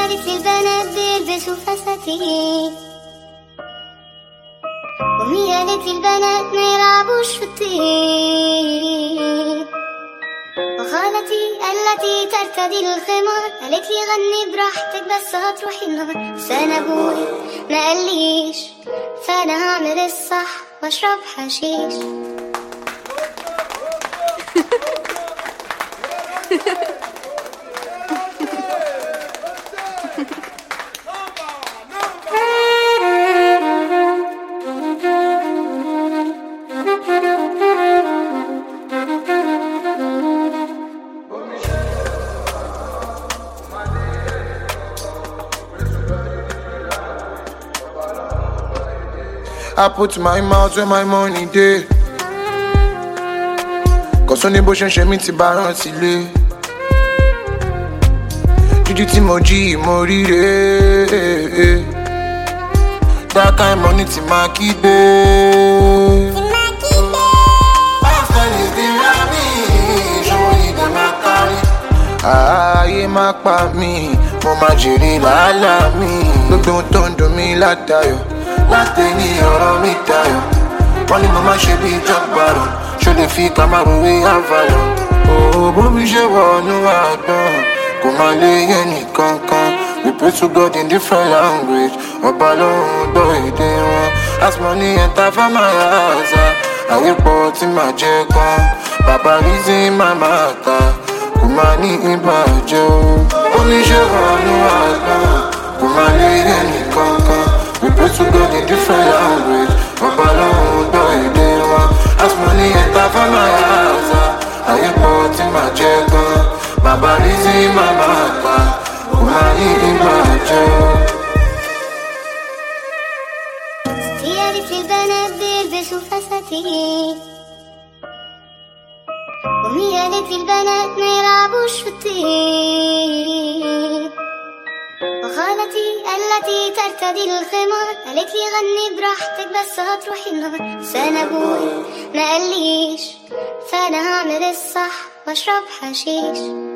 قالت لي البنات بيلبسوا فساتين، وهي قالت لي البنات ما يلعبوش في الطين، وخالتي التي ترتدي الخمار قالت لي غني براحتك بس هتروحي النار. بس انا ابوي ما قاليش، فانا هعمل الصح واشرب حشيش. I put my mouth where my money dey, cause only bó ṣe ń ṣe mí ti bá rántí lé. Jíjí tí mo jí mo ríre, that kind money ti máa kígbe. Ayé má pa mí, mo máa jèrè làálàá mi. Gbogbo ohun tó ń dùn mí látayọ̀, láti ní ọ̀rọ̀ mi dayọ̀. Wọ́n ní mo máa ṣe bí jọ́gbàrọ̀, ṣó lè fi Camaro wé Avalon. Òwò bómi ṣe wọnú àgbọ̀n, kò máa lè yẹ nìkankan. We pray to God in different language, ọba lóhùn gbọ́ èdè wọn. As money enter for my house, ayé pọ̀ tí màá jẹ gan. Bàbá reason my matter, kò máa ní ìbàjẹ́ o. Bómi ṣe wọnú àgbọ̀n, kò máa lè yẹ nìkankan. We pray to God in different language, ọba lóhùn gbọ́ èdè wọn. As money enter for my house, ayé pọ̀ tí màá jẹ gan. Bàbá reason my matter, kò máa ní ìbàjẹ́ o. قالت لي البنات بيلبسوا فساتين، وهي قالت لي البنات ما يلعبوش في الطين، وخالتي التي ترتدي الخمار قالت لي غني براحتك بس هتروحي النار. بس انا ابوي ما قاليش، فانا هعمل الصح واشرب حشيش.